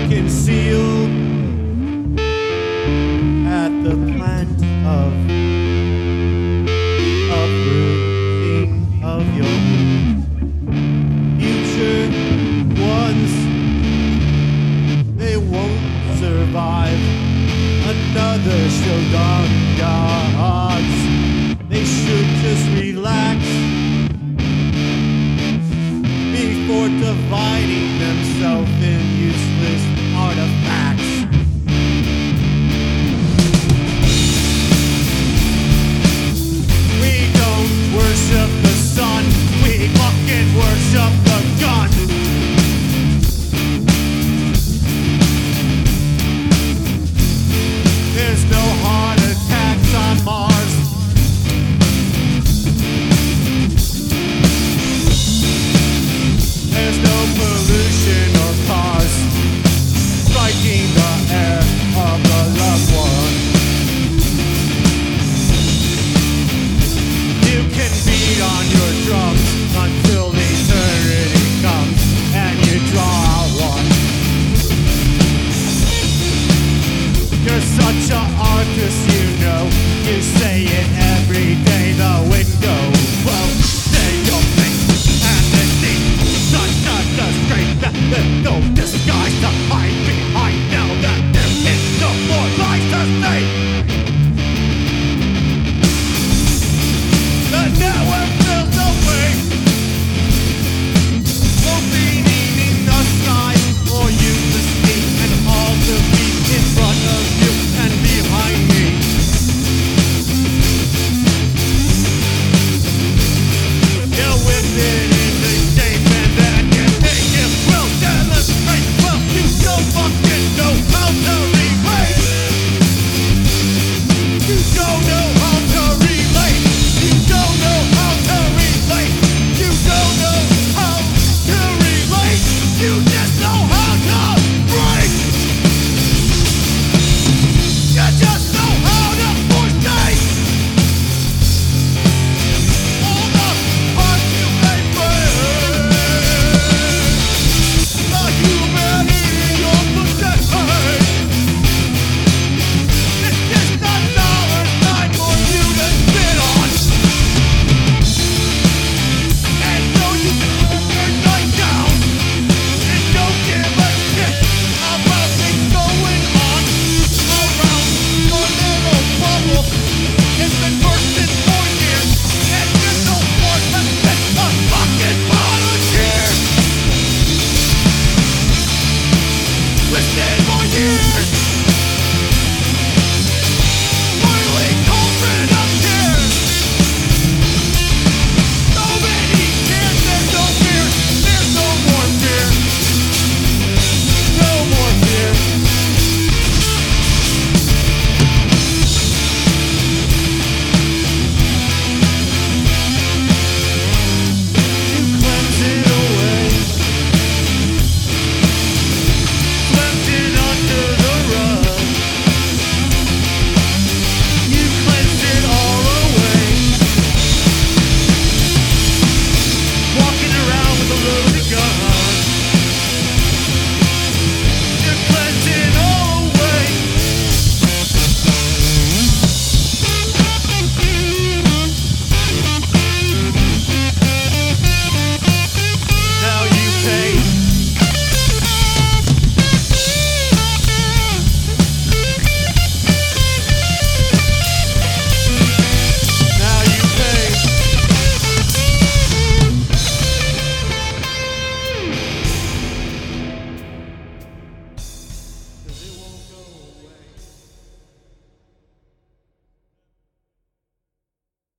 concealed at the plant of uprooting of your future ones. They won't survive another showdown gods. They should just relax before dividing themselves in useless artifacts. We don't worship the sun, we fucking worship the gun. There's no heart attacks on Mars. There's no pollution or cars striking the air of a loved one. You can beat on your drums until eternity comes and you draw out one. You're such an artist, you know. You say it every day, the window won't say your face. And the deep such a disgrace that there's no disguise to hide behind. Now that there is no more lies to say. The network fills away, opening in the sky for you to see and all to be in front of you and behind me. You whip it into shape and then you think it will demonstrate. Well, you don't fucking know how to relate. You don't know how to relate. You don't know how to relate. You don't know how to relate. You just know how to break. You just know how to forsake all the parts you may break. The humanity you're possessing. It's just $1 sign for you to spit on. And so you can put your night down and don't give a shit about things going on around your little bubble. It's been bursting for years, and there's no force to fit a fucking volunteer. Listen for years.